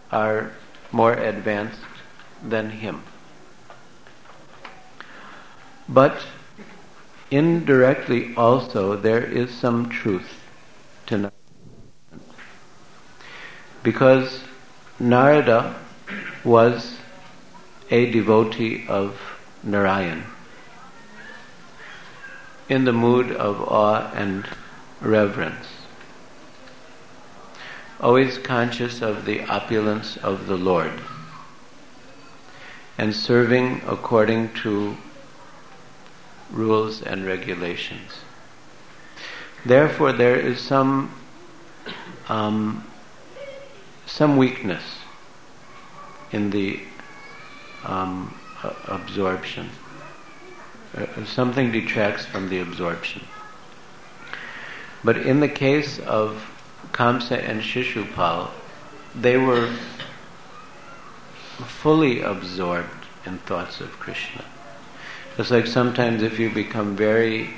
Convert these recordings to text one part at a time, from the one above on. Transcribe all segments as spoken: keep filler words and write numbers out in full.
are more advanced than him. But indirectly also there is some truth to Narada. Because Narada was a devotee of Narayan, in the mood of awe and reverence, always conscious of the opulence of the Lord, and serving according to rules and regulations. Therefore, there is some um, some weakness in the um, uh, absorption. Uh, something detracts from the absorption. But in the case of Kamsa and Shishupal, they were fully absorbed in thoughts of Krishna. It's like sometimes if you become very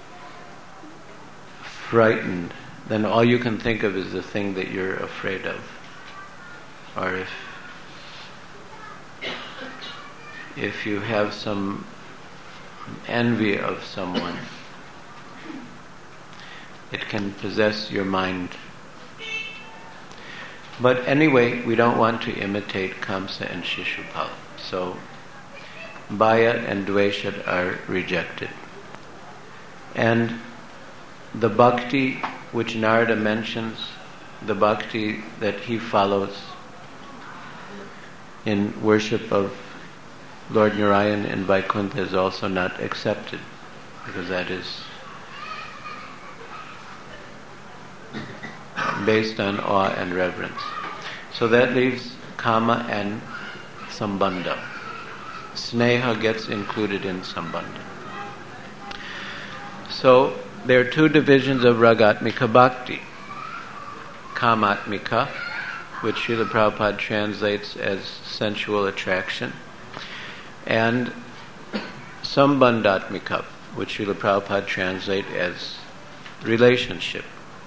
frightened, then all you can think of is the thing that you're afraid of. Or if if you have some envy of someone, it can possess your mind. But anyway, we don't want to imitate Kamsa and Shishupal. So Bhaya and Dvesha are rejected. And the bhakti which Narada mentions, the bhakti that he follows in worship of Lord Narayan in Vaikuntha, is also not accepted, because that is based on awe and reverence. So that leaves Kama and Sambandha. Sneha gets included in Sambandha. So there are two divisions of Ragatmika Bhakti. Kamatmika, which Srila Prabhupada translates as sensual attraction, and Sambandhatmika, which Srila Prabhupada translates as relationship.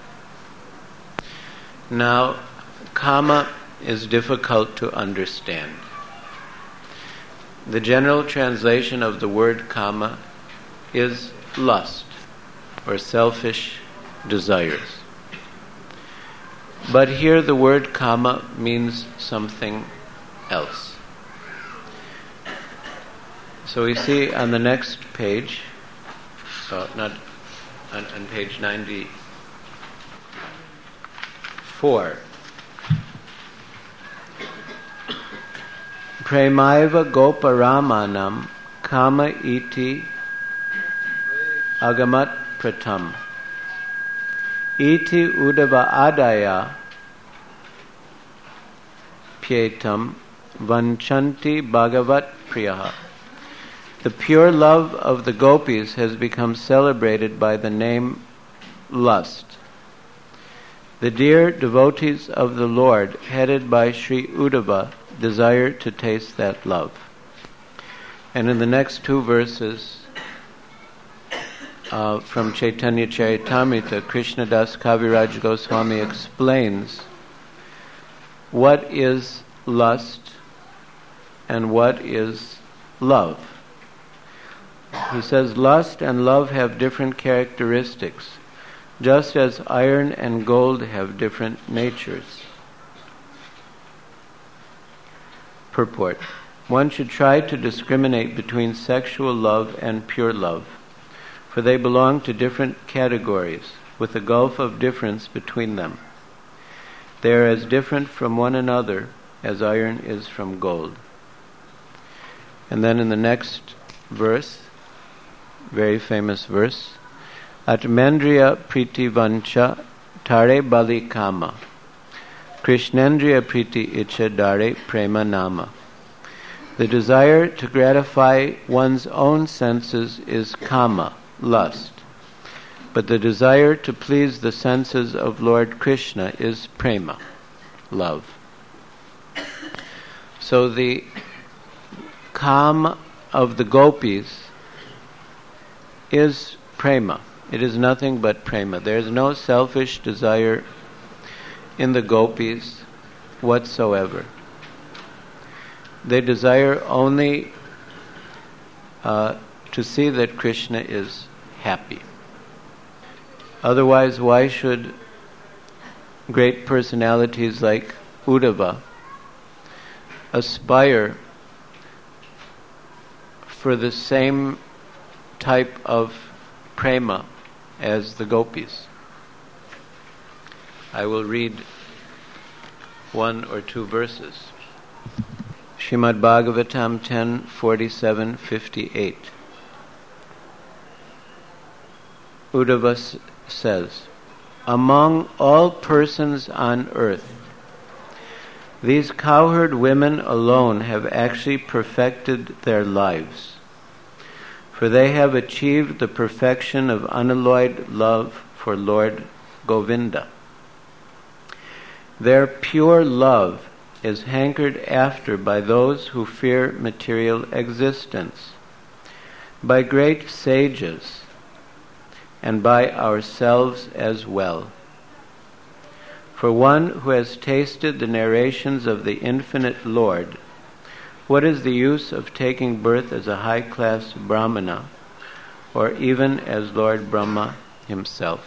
Now, Kama is difficult to understand. The general translation of the word Kama is lust, or selfish desires. But here the word Kama means something else. So we see on the next page, uh, not on, on page ninety-four, Premaiva Goparamanam Kama iti agamat pratam iti udava adaya pietam vanchanti bhagavat priyaha. The pure love of the gopis has become celebrated by the name lust. The dear devotees of the Lord, headed by Sri Uddhava, desire to taste that love. And in the next two verses uh, from Chaitanya Charitamrita, Krishnadas Kaviraj Goswami explains what is lust and what is love. He says lust and love have different characteristics, just as iron and gold have different natures. Purport. One should try to discriminate between sexual love and pure love, for they belong to different categories, with a gulf of difference between them. They are as different from one another as iron is from gold. And then in the next verse, very famous verse, Atmendriya priti vancha tare bali kama Krishnendriya priti icha dare prema nama. The desire to gratify one's own senses is kama, lust. But the desire to please the senses of Lord Krishna is prema, love. So the kama of the gopis is prema. It is nothing but prema. There is no selfish desire in the gopis. whatsoever. They desire only uh, to see that Krishna is happy. Otherwise, why should great personalities like Uddhava aspire for the same type of prema as the gopis? I will read one or two verses. Srimad Bhagavatam ten forty-seven fifty-eight. Uddhava s- says, among all persons on earth, these cowherd women alone have actually perfected their lives, for they have achieved the perfection of unalloyed love for Lord Govinda. Their pure love is hankered after by those who fear material existence, by great sages, and by ourselves as well. For one who has tasted the narrations of the infinite Lord, what is the use of taking birth as a high-class Brahmana, or even as Lord Brahma himself?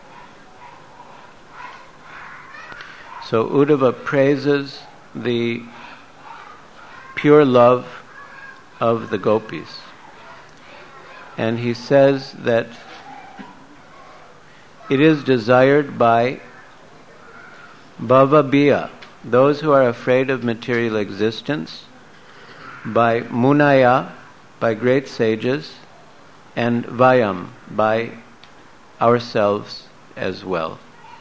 So Uddhava praises the pure love of the gopis. And he says that it is desired by Bhavabhiya, those who are afraid of material existence, by Munaya, by great sages, and Vayam, by ourselves as well.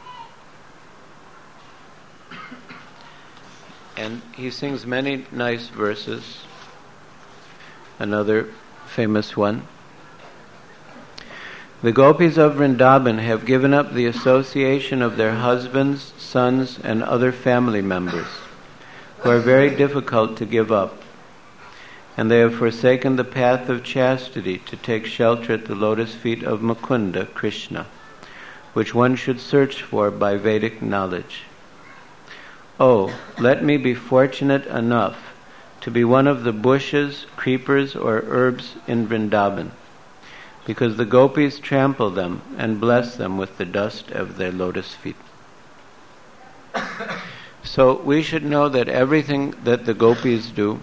And he sings many nice verses. Another famous one. The gopis of Vrindavan have given up the association of their husbands, sons, and other family members, who are very difficult to give up. And they have forsaken the path of chastity to take shelter at the lotus feet of Mukunda, Krishna, which one should search for by Vedic knowledge. Oh, let me be fortunate enough to be one of the bushes, creepers, or herbs in Vrindavan, because the gopis trample them and bless them with the dust of their lotus feet. So we should know that everything that the gopis do,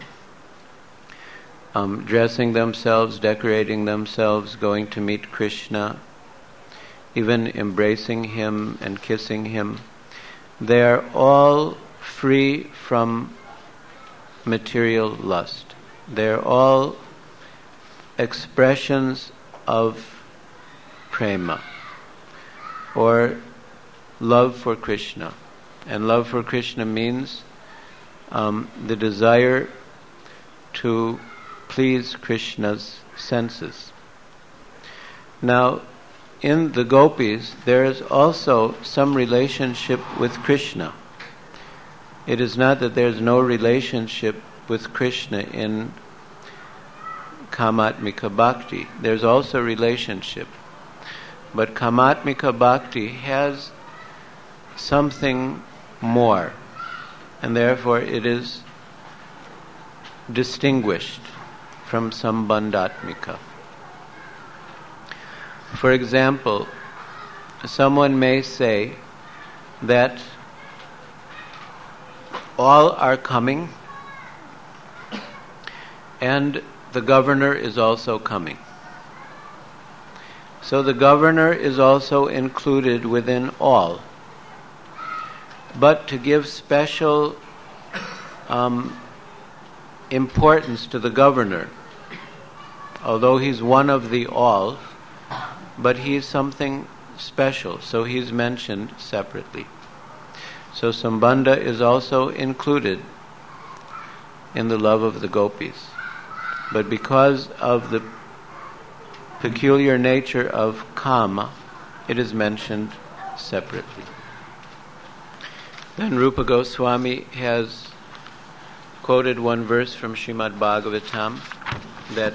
um, dressing themselves, decorating themselves, going to meet Krishna, even embracing him and kissing him, they are all free from material lust. They are all expressions of prema, or love for Krishna. And love for Krishna means um, the desire to please Krishna's senses. Now, in the gopis, there is also some relationship with Krishna. It is not that there is no relationship with Krishna in Kamatmika Bhakti. There's also relationship. But Kamatmika Bhakti has something more, and therefore it is distinguished from Sambandhatmika. For example, someone may say that all are coming and the governor is also coming. So the governor is also included within all. But to give special um, importance to the governor, although he's one of the all, but he's something special, so he's mentioned separately. So Sambandha is also included in the love of the gopis. But because of the peculiar nature of kama, it is mentioned separately. Then Rupa Goswami has quoted one verse from Srimad Bhagavatam that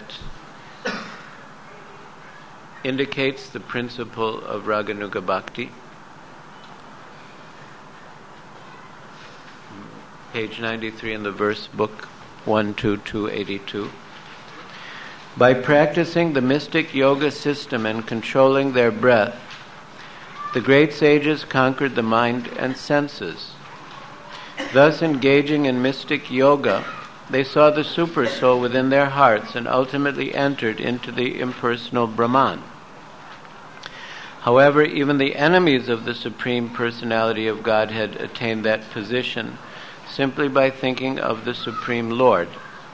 indicates the principle of Raganuga Bhakti. page ninety-three in the verse book one two two eighty-two. By practicing the mystic yoga system and controlling their breath, the great sages conquered the mind and senses. Thus, engaging in mystic yoga, they saw the super soul within their hearts and ultimately entered into the impersonal Brahman. However, even the enemies of the Supreme Personality of Godhead attained that position simply by thinking of the Supreme Lord.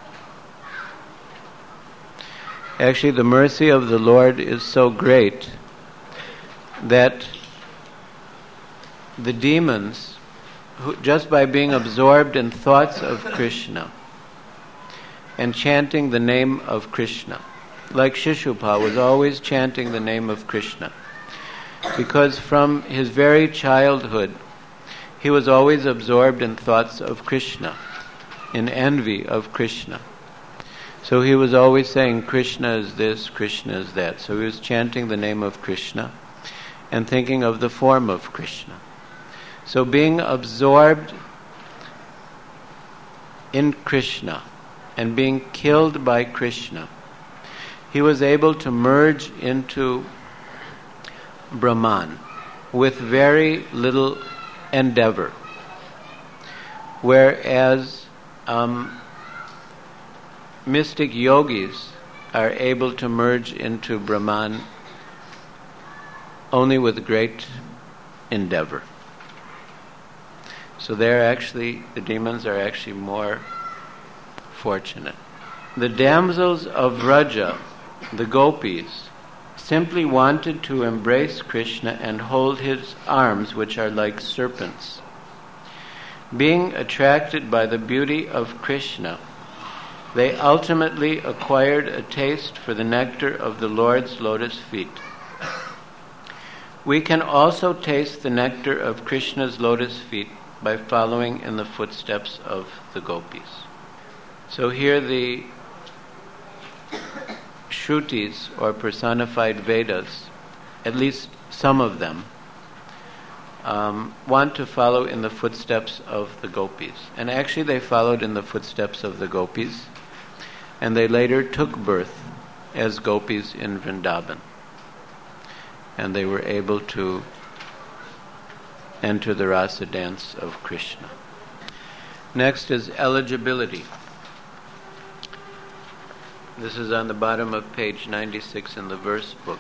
Actually, the mercy of the Lord is so great that the demons, who, just by being absorbed in thoughts of Krishna and chanting the name of Krishna, like Shishupal was always chanting the name of Krishna, because from his very childhood he was always absorbed in thoughts of Krishna, in envy of Krishna. So he was always saying, Krishna is this, Krishna is that. So he was chanting the name of Krishna and thinking of the form of Krishna. So being absorbed in Krishna and being killed by Krishna, he was able to merge into Brahman with very little endeavor. Whereas um, mystic yogis are able to merge into Brahman only with great endeavor. So they're actually, the demons are actually more fortunate. The damsels of Vraja, the gopis, simply wanted to embrace Krishna and hold his arms, which are like serpents. Being attracted by the beauty of Krishna, they ultimately acquired a taste for the nectar of the Lord's lotus feet. We can also taste the nectar of Krishna's lotus feet by following in the footsteps of the gopis. So here the Shrutis, or personified Vedas, at least some of them, um, want to follow in the footsteps of the gopis. And actually they followed in the footsteps of the gopis, and they later took birth as gopis in Vrindavan. And they were able to enter the rasa dance of Krishna. Next is eligibility. This is on the bottom of page ninety-six in the verse book.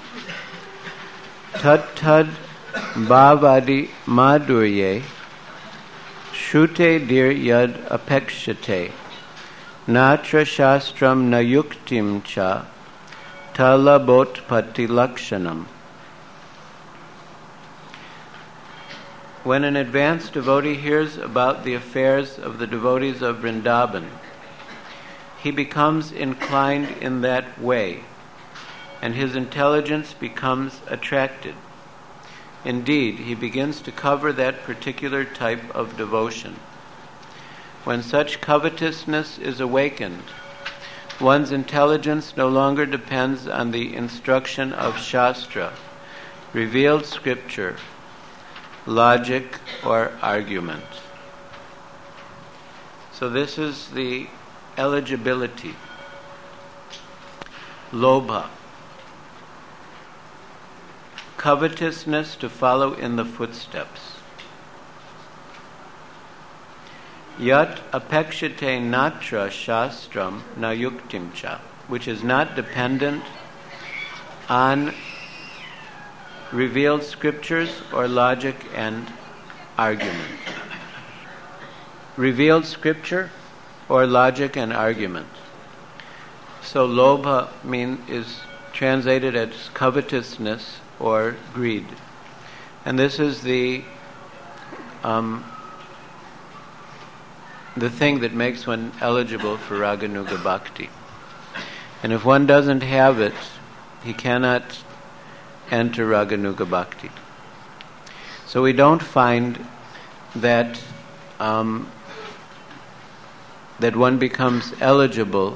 Tat tad bhavadi madhurye shrute dir yad apekshate natra shastram nayuktim cha talabot pati lakshanam. When an advanced devotee hears about the affairs of the devotees of Vrindavan, he becomes inclined in that way, and his intelligence becomes attracted. Indeed, he begins to cover that particular type of devotion. When such covetousness is awakened, one's intelligence no longer depends on the instruction of Shastra, revealed scripture, logic, or argument. So this is the eligibility. Lobha, covetousness to follow in the footsteps. Yat apekshate natra shastram nayuktim cha, which is not dependent on revealed scriptures or logic and argument. Revealed scripture or logic and argument. So lobha mean is translated as covetousness or greed. And this is the um, the thing that makes one eligible for Raganuga Bhakti. And if one doesn't have it, he cannot enter Raganuga Bhakti. So we don't find that um, that one becomes eligible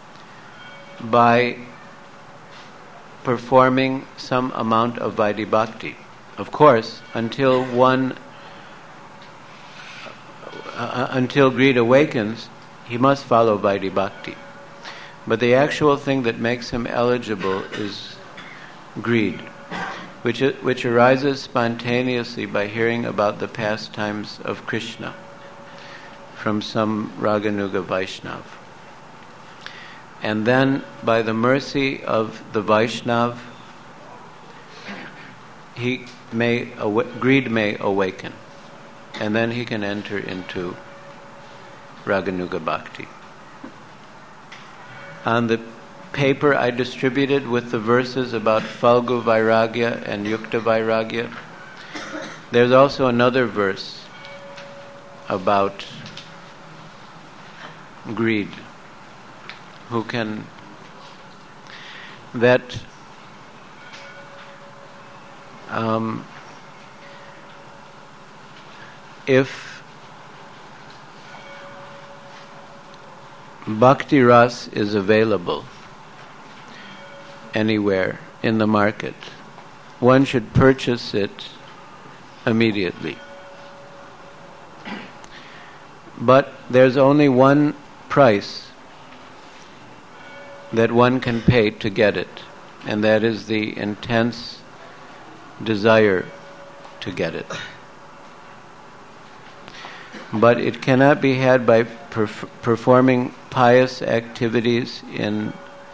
by performing some amount of Vaidhi Bhakti. Of course, until one uh, until greed awakens, he must follow Vaidhi Bhakti. But the actual thing that makes him eligible is greed, which which arises spontaneously by hearing about the pastimes of Krishna from some Raganuga Vaishnav. And then, by the mercy of the Vaishnav, he may awa- greed may awaken, and then he can enter into Raganuga Bhakti. On the paper I distributed with the verses about Falgu Vairagya and Yukta Vairagya, there's also another verse about greed, who can, that um, if Bhakti Ras is available anywhere in the market, one should purchase it immediately. But there's only one price that one can pay to get it, and that is the intense desire to get it. But it cannot be had by perf- performing pious activities in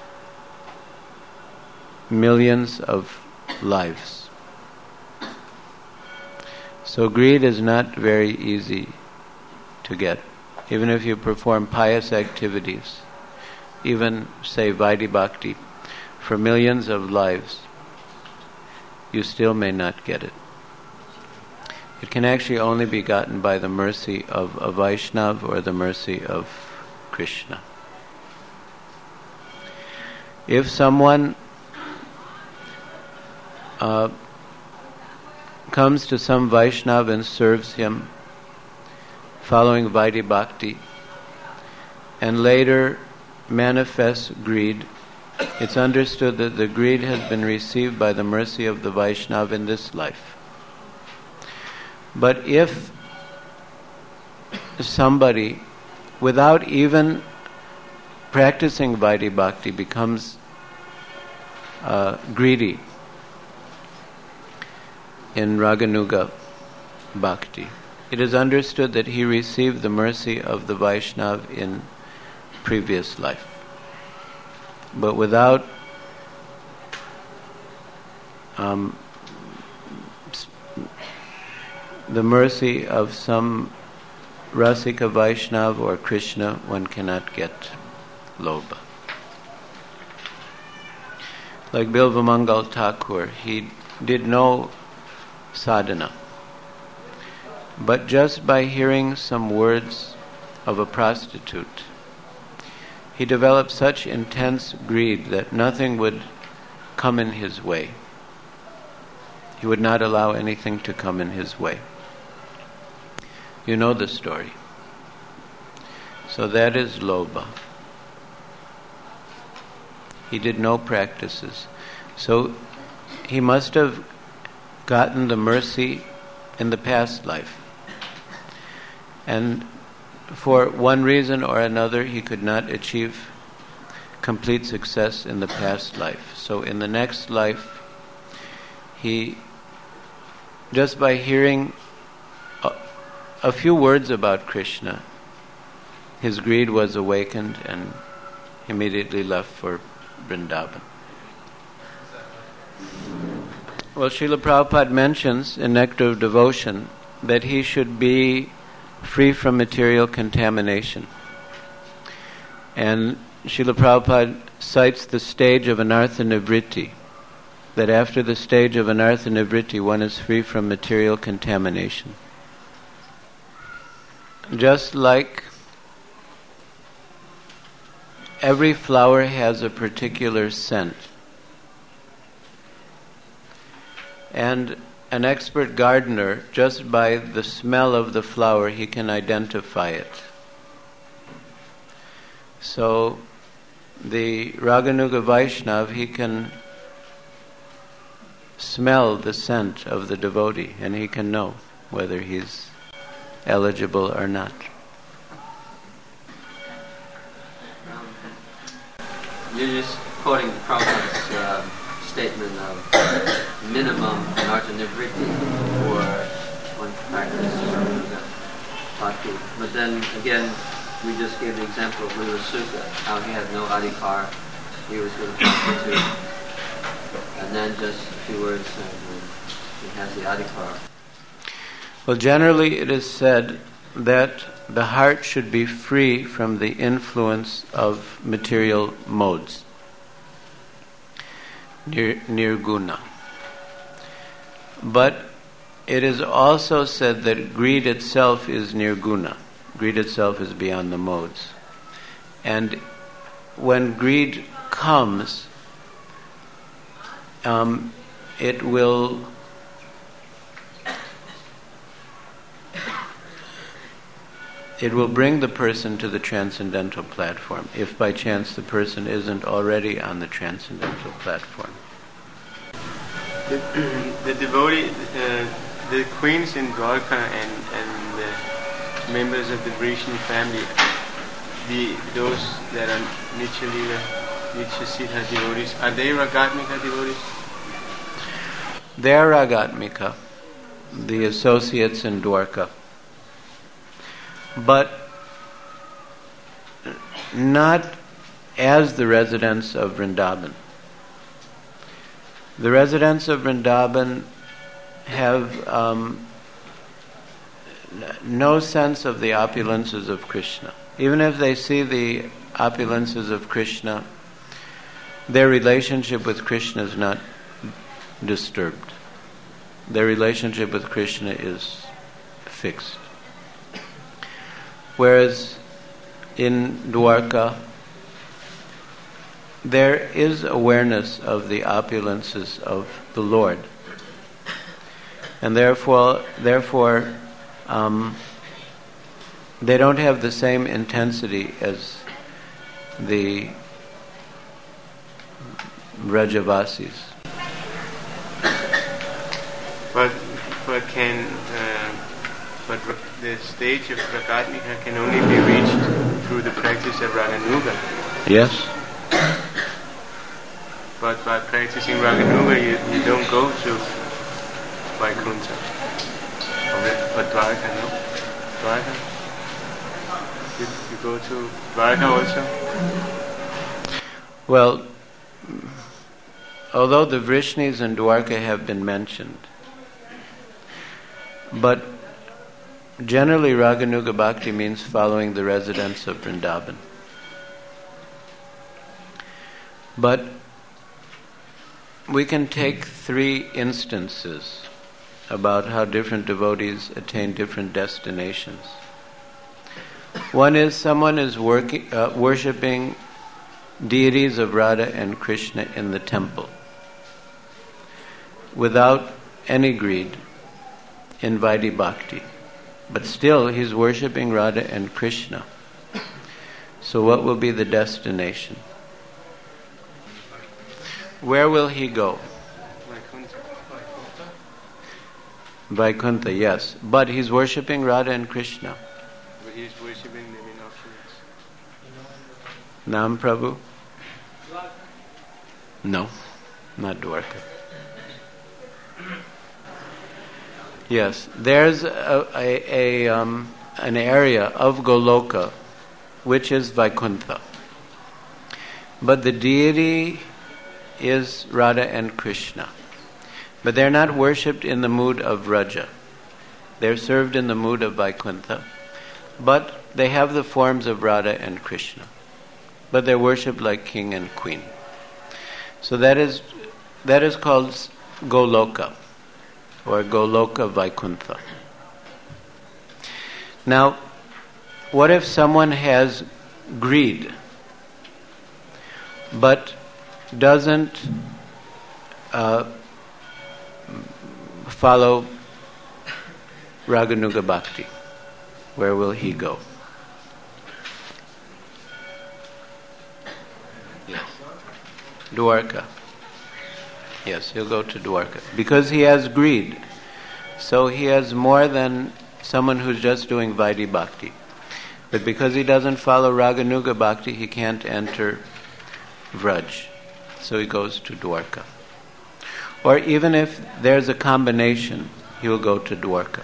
millions of lives. So greed is not very easy to get. Even if you perform pious activities, even say Vaidhi Bhakti, for millions of lives, you still may not get it. It can actually only be gotten by the mercy of a Vaishnav or the mercy of Krishna. If someone uh, comes to some Vaishnav and serves him, following Vaidhi Bhakti, and later manifests greed, it's understood that the greed has been received by the mercy of the Vaishnava in this life. But if somebody, without even practicing Vaidhi Bhakti, becomes uh, greedy in Raganuga Bhakti, it is understood that he received the mercy of the Vaishnava in previous life. But without um, the mercy of some Rasika Vaishnava or Krishna, one cannot get Lobha. Like Bilvamangal Thakur, he did no sadhana. But just by hearing some words of a prostitute, he developed such intense greed that nothing would come in his way. He would not allow anything to come in his way. You know the story. So that is Lobha. He did no practices. So he must have gotten the mercy in the past life. And for one reason or another, he could not achieve complete success in the past life. So in the next life, he, just by hearing a, a few words about Krishna, his greed was awakened and immediately left for Vrindavan. Well, Srila Prabhupada mentions in Nectar of Devotion that he should be free from material contamination. And Srila Prabhupada cites the stage of anartha nivritti, that after the stage of anartha nivritti, one is free from material contamination. Just like every flower has a particular scent, and an expert gardener, just by the smell of the flower, he can identify it. So the Raganuga Vaishnava, he can smell the scent of the devotee, and he can know whether he's eligible or not. you're just quoting Prabhupada's uh, statement of minimum narjanivritti for one practice Raganuga Bhakti. But then again, we just gave the example of Lila Sukha, how he had no adhikar, he was going to prostitute, and then just a few words and he has the adhikar. Well, generally it is said that the heart should be free from the influence of material modes, nir, nirguna. But it is also said that greed itself is nirguna. Greed itself is beyond the modes. And when greed comes, um, it will it will bring the person to the transcendental platform, if by chance the person isn't already on the transcendental platform. The, the devotee, uh, the queens in Dwarka and, and the members of the Vrishni family, the those that are Nitya Lila, Nitya Siddha devotees, are they Ragatmika devotees? They are Ragatmika, the associates in Dwarka. But not as the residents of Vrindavan. The residents of Vrindavan have um, no sense of the opulences of Krishna. Even if they see the opulences of Krishna, their relationship with Krishna is not disturbed. Their relationship with Krishna is fixed. Whereas in Dwarka, there is awareness of the opulences of the Lord. And therefore, therefore um, they don't have the same intensity as the Vrajavasis. But, but can... Uh But the stage of Ragatmika can only be reached through the practice of Raganuga. Yes. But by practicing Raganuga, you, you don't go to Vaikuntha. Or Dwarka, no? Dwarka? You, you go to Dwarka also? Well, although the Vrishnis and Dwarka have been mentioned, but generally, Raganuga Bhakti means following the residents of Vrindavan. But we can take three instances about how different devotees attain different destinations. One is someone is working, uh, worshipping deities of Radha and Krishna in the temple without any greed in Vaidhi Bhakti. But still, he's worshipping Radha and Krishna. So what will be the destination? Where will he go? Vaikuntha. Vaikuntha, yes. But he's worshipping Radha and Krishna. But he is worshipping them in opulence. Nam Prabhu? No, not Dwarka. Yes, there's a, a, a um, an area of Goloka which is Vaikuntha. But the deity is Radha and Krishna. But they're not worshipped in the mood of Vraja. They're served in the mood of Vaikuntha. But they have the forms of Radha and Krishna. But they're worshipped like king and queen. So that is that is called Goloka, or Goloka Vaikuntha. Now, what if someone has greed, but doesn't uh, follow Raganuga Bhakti? Where will he go? Yes. Dwarka. Yes, he'll go to Dwarka. Because he has greed. So he has more than someone who's just doing Vaidhi Bhakti. But because he doesn't follow Raganuga Bhakti, he can't enter Vraj. So he goes to Dwarka. Or even if there's a combination, he will go to Dwarka.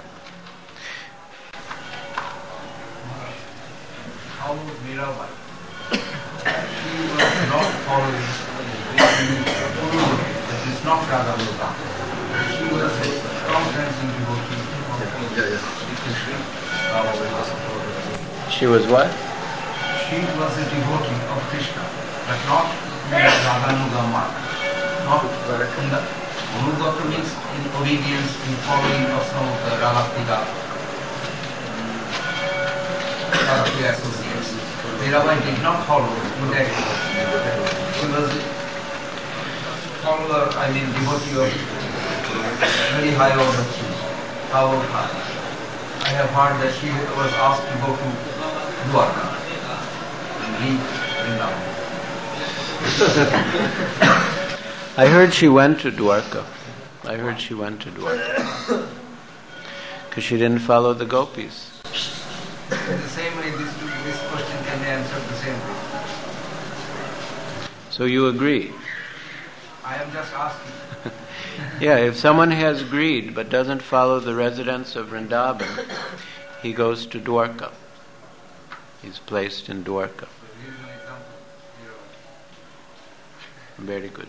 How was Mirabai? She was not following the Guru, that is not Radha Guru. She was a strong dancing devotee of Krishna. She was what? She was a devotee of Krishna, but not in the Radhanuga mark. Not in the Anugata means in obedience, in following of some of the Radha-Priya Radha-Priya associates. Mirabai did not follow in that. She was a follower, I mean devotee of very high order. How high? I have heard that she was asked to go to Dwarka and leave Vrindavan. I heard she went to Dwarka. I heard she went to Dwarka. Because she didn't follow the gopis. In the same way, this, this question can be answered the same way. So you agree? I am just asking. Yeah, if someone has greed but doesn't follow the residents of Vrindavan, he goes to Dwarka. He's placed in Dwarka. Very good.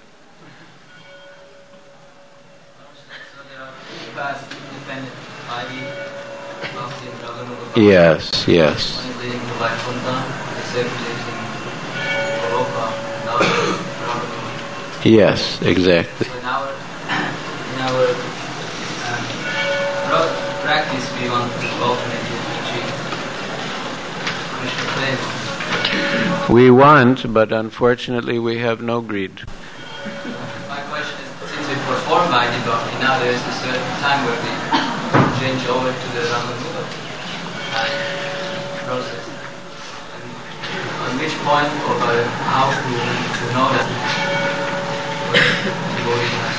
Yes, yes. Yes, exactly. So in our, in our um, practice, we want to alternate between Krishna flame. We want, but unfortunately we have no greed. My question is, since we perform Vaidhi Bhakti, now there is a certain time where we change over to the Ramanuga process. And on which point, or by how to, to know that devotee has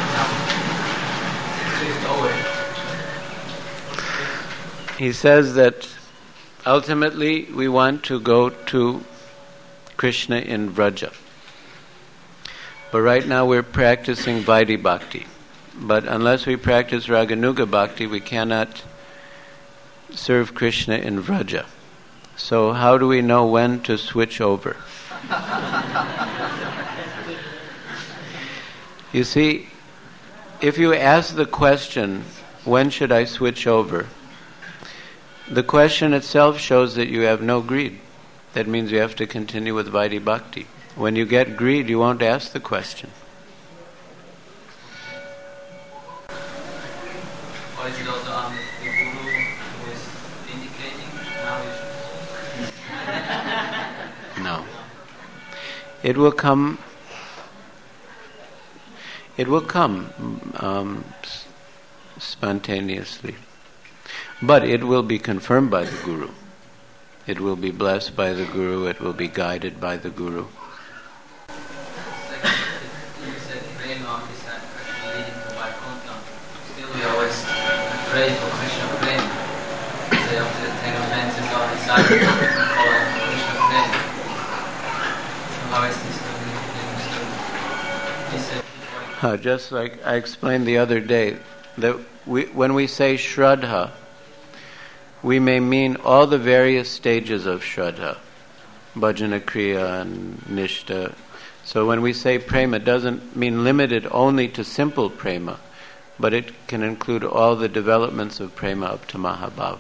now shift over? He says that ultimately we want to go to Krishna in Vraja. But right now we're practicing Vaidhi Bhakti. But unless we practice Raganuga Bhakti, we cannot serve Krishna in Vraja. So how do we know when to switch over? You see, if you ask the question, when should I switch over? The question itself shows that you have no greed. That means you have to continue with Vaidhi Bhakti. When you get greed, you won't ask the question. Or is it also um, the Guru who is indicating now you should? No. It will come. It will come um, spontaneously. But it will be confirmed by the Guru. It will be blessed by the Guru. It will be guided by the Guru. You said prema is actually leading to Vaikuntha. Still we always pray for Krishna prema. Say after the ten offenses are decided, call out for Krishna prema. How is this understood? He said, Uh, just like I explained the other day, that we, when we say Shraddha, we may mean all the various stages of Shraddha, Bhajana Kriya and Nishta. So when we say prema, it doesn't mean limited only to simple prema, but it can include all the developments of prema up to Mahabhav.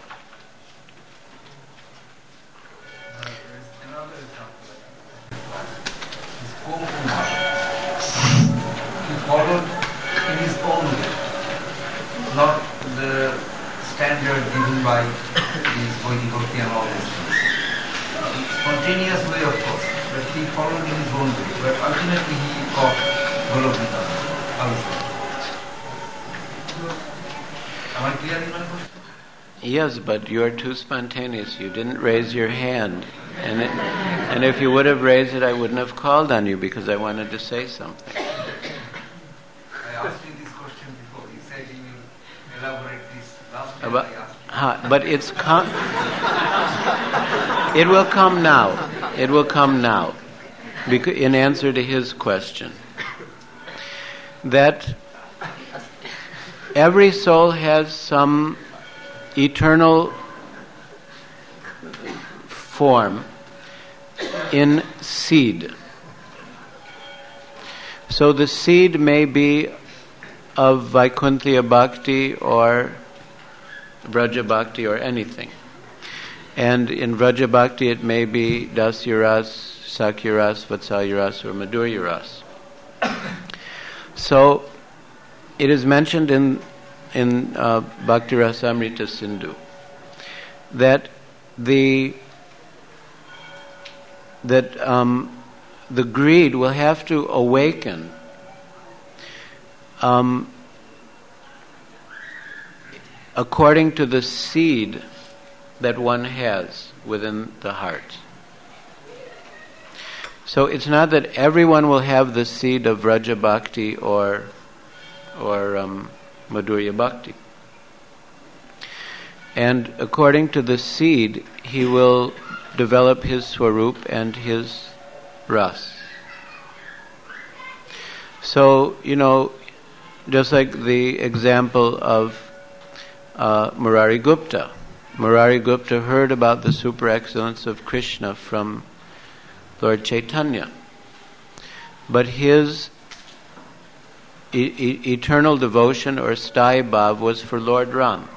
Followed in his own way, not the standard given by these Vaidhi Bhakti and all these things. Spontaneous way, of course, but he followed in his own way. But ultimately he got Golokita also. Am I clear in my question? Yes, but you are too spontaneous. You didn't raise your hand. And, it, and if you would have raised it, I wouldn't have called on you because I wanted to say something. I asked you this question before. You said you will elaborate this. Last time But, I asked you. huh, but it's com- it will come now. It will come now. in answer to his question, that every soul has some eternal form in seed. So the seed may be of Vaikunthiya Bhakti or Vraja Bhakti or anything. And in Vraja Bhakti it may be Dasya Ras, Sakya Ras, Vatsalya Ras or Madhurya Ras. So it is mentioned in in uh, Bhakti Rasamrita Sindhu that the that um, the greed will have to awaken um, according to the seed that one has within the heart. So it's not that everyone will have the seed of Vraja Bhakti or or um, Madhurya Bhakti. And according to the seed, he will develop his Swarup and his Ras. So, you know, just like the example of uh, Murari Gupta. Murari Gupta heard about the super excellence of Krishna from Lord Chaitanya. But his e- e- eternal devotion or Sthai Bhav was for Lord Ram.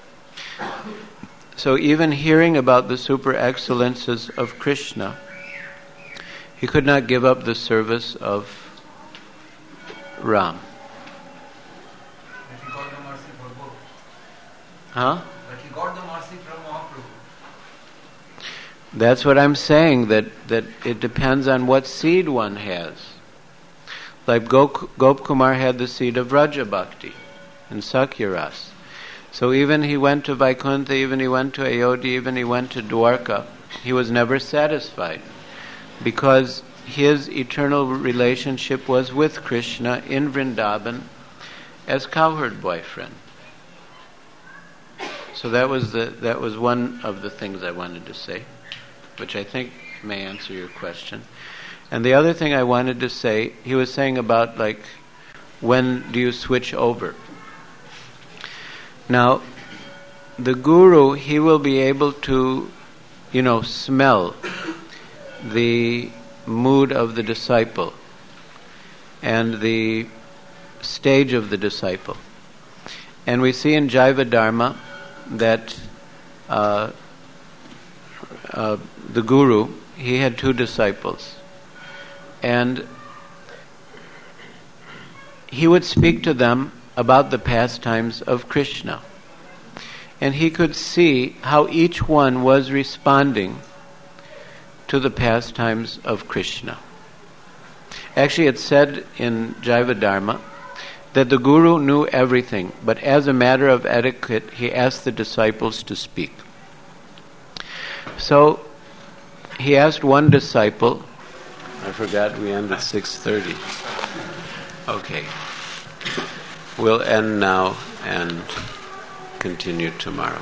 So even hearing about the super excellences of Krishna, he could not give up the service of Ram. But he got the mercy for both. Huh? But he got the mercy from Mahaprabhu. That's what I'm saying, that, that it depends on what seed one has. Like Gop, Gop Kumar had the seed of Vraja Bhakti and Sakya Ras. So even he went to Vaikuntha, even he went to Ayodhya, even he went to Dwarka, he was never satisfied because his eternal relationship was with Krishna in Vrindavan as cowherd boyfriend. So that was the that was one of the things I wanted to say, which I think may answer your question. And the other thing I wanted to say, he was saying about like, when do you switch over? Now, the guru, he will be able to, you know, smell the mood of the disciple and the stage of the disciple. And we see in Jaiva Dharma that uh, uh, the guru, he had two disciples. And he would speak to them about the pastimes of Krishna. And he could see how each one was responding to the pastimes of Krishna. Actually, it's said in Jaiva Dharma that the guru knew everything, but as a matter of etiquette, he asked the disciples to speak. So, he asked one disciple, I forgot we end at six thirty. Okay. We'll end now and continue tomorrow.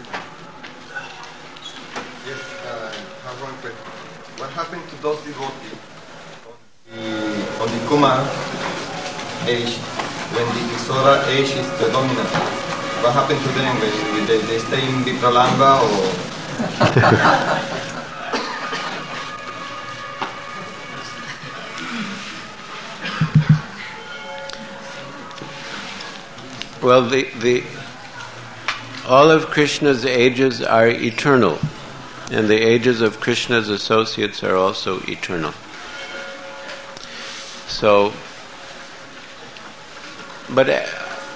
Yes, uh, I have one question. What happened to those devotees on the, on the Kumar age, when the Kisora age is predominant? What happened to them? When they, they stay in Vipralanga or... Well, the, the all of Krishna's ages are eternal, and the ages of Krishna's associates are also eternal. So, but uh,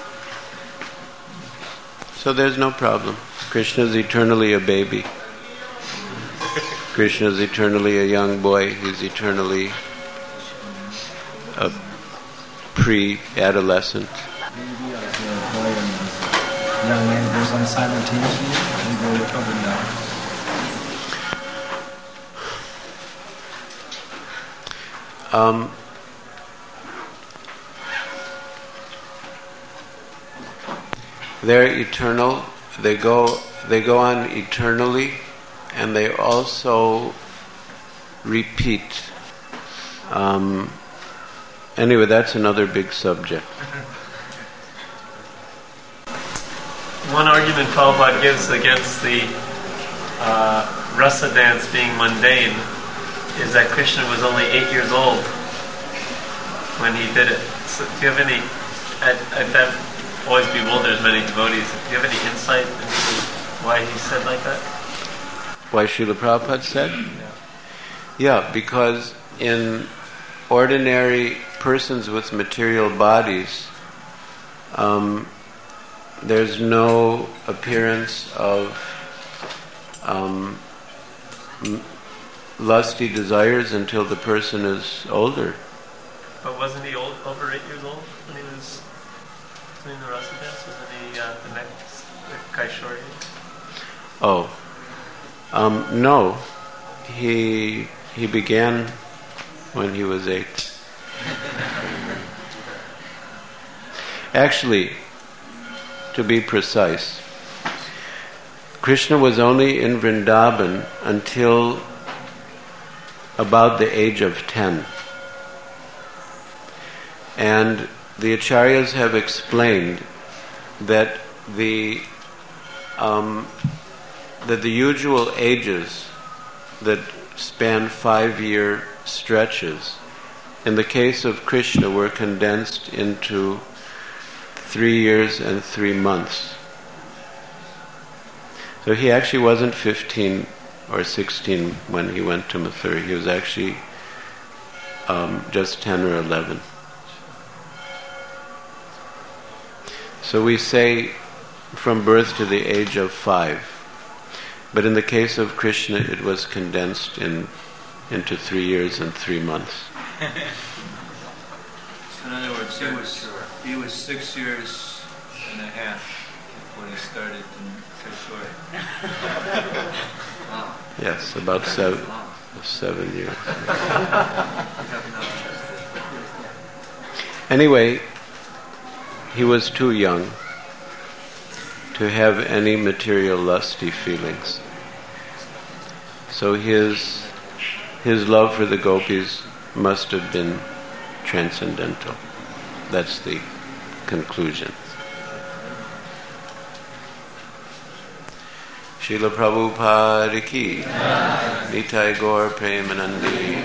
so there's no problem. Krishna's eternally a baby. Krishna's eternally a young boy. He's eternally a pre-adolescent. Young man goes on simultaneously and go up and down. Um, they're eternal. They go. They go on eternally, and they also repeat. Um, anyway, that's another big subject. One argument Prabhupada gives against the uh, rasa dance being mundane is that Krishna was only eight years old when he did it. So do you have any, I, I, that always bewilders many devotees, do you have any insight into why he said like that? Why Srila Prabhupada said? Yeah, yeah, because in ordinary persons with material bodies, um, there's no appearance of um, m- lusty desires until the person is older. But wasn't he old, over eight years old when he was doing the rasa dance? Wasn't he uh, the next the Kaishori? Oh, um, no. He he began when he was eight. Actually, to be precise, Krishna was only in Vrindavan until about the age of ten. And the acharyas have explained that the um, that the usual ages that span five-year stretches, in the case of Krishna, were condensed into three years and three months. So he actually wasn't fifteen or sixteen when he went to Mathura. He was actually um, just ten or eleven. So we say from birth to the age of five. But in the case of Krishna, it was condensed in into three years and three months. In other words, he was he was six years and a half when he started in Kaishori. Yes, about seven seven years. Anyway, he was too young to have any material lusty feelings. So his his love for the gopis must have been transcendental. That's the conclusion. Srila Prabhupada ki, Nitai Gaur Premanandi.